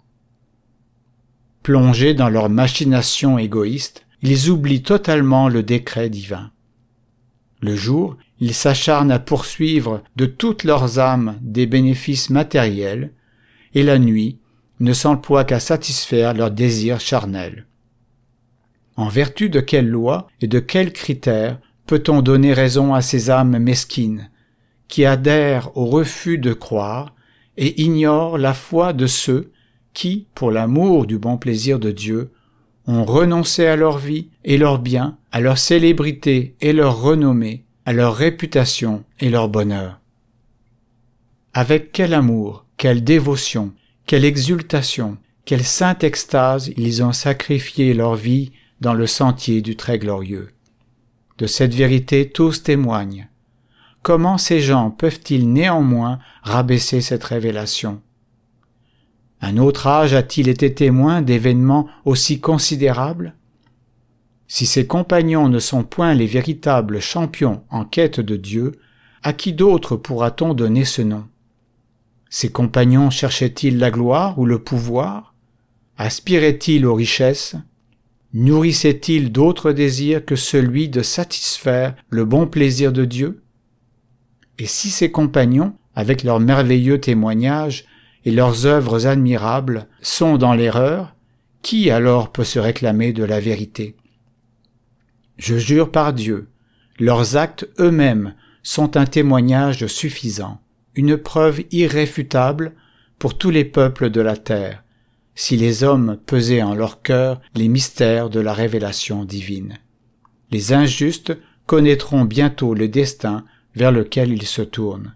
Plongés dans leurs machinations égoïstes, ils oublient totalement le décret divin. Le jour, ils s'acharnent à poursuivre de toutes leurs âmes des bénéfices matériels, et la nuit ne s'emploie qu'à satisfaire leurs désirs charnels. En vertu de quelle loi et de quels critères peut-on donner raison à ces âmes mesquines, qui adhèrent au refus de croire et ignorent la foi de ceux qui, pour l'amour du bon plaisir de Dieu, ont renoncé à leur vie et leurs biens, à leur célébrité et leur renommée, à leur réputation et leur bonheur. Avec quel amour, quelle dévotion, quelle exultation, quelle sainte extase ils ont sacrifié leur vie dans le sentier du très glorieux. De cette vérité tous témoignent. Comment ces gens peuvent-ils néanmoins rabaisser cette révélation? Un autre âge a-t-il été témoin d'événements aussi considérables? Si ses compagnons ne sont point les véritables champions en quête de Dieu, à qui d'autre pourra-t-on donner ce nom? Ses compagnons cherchaient-ils la gloire ou le pouvoir? Aspiraient-ils aux richesses? Nourrissaient-ils d'autres désirs que celui de satisfaire le bon plaisir de Dieu? Et si ses compagnons, avec leurs merveilleux témoignages et leurs œuvres admirables, sont dans l'erreur, qui alors peut se réclamer de la vérité? Je jure par Dieu, leurs actes eux-mêmes sont un témoignage suffisant, une preuve irréfutable pour tous les peuples de la terre, si les hommes pesaient en leur cœur les mystères de la révélation divine. Les injustes connaîtront bientôt le destin vers lequel ils se tournent.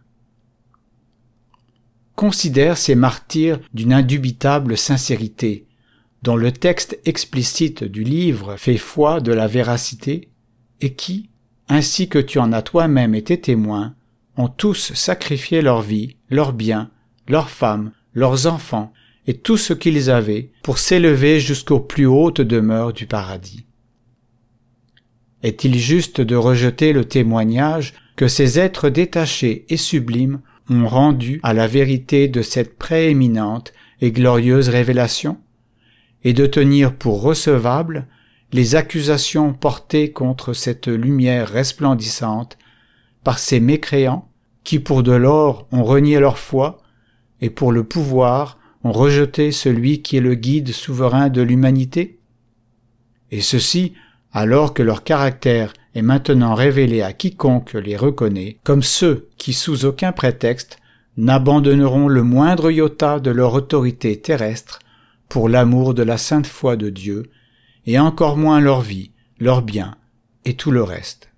Considère ces martyrs d'une indubitable sincérité, dont le texte explicite du livre fait foi de la véracité, et qui, ainsi que tu en as toi-même été témoin, ont tous sacrifié leur vie, leurs biens, leurs femmes, leurs enfants, et tout ce qu'ils avaient, pour s'élever jusqu'aux plus hautes demeures du paradis. Est-il juste de rejeter le témoignage que ces êtres détachés et sublimes ont rendu à la vérité de cette prééminente et glorieuse révélation, et de tenir pour recevables les accusations portées contre cette lumière resplendissante par ces mécréants qui pour de l'or ont renié leur foi et pour le pouvoir ont rejeté celui qui est le guide souverain de l'humanité? Et ceci alors que leur caractère est maintenant révélé à quiconque les reconnaît, comme ceux qui, sous aucun prétexte, n'abandonneront le moindre iota de leur autorité terrestre pour l'amour de la sainte foi de Dieu, et encore moins leur vie, leurs biens et tout le reste.